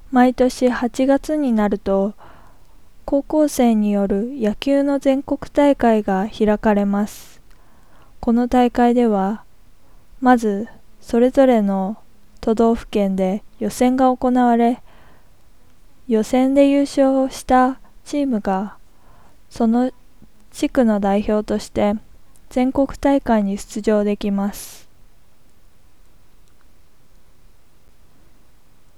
毎年8月になると、高校生による野球の全国大会が開かれます。この大会では、まずそれぞれの都道府県で予選が行われ、予選で優勝したチームがその地区の代表として全国大会に出場できます。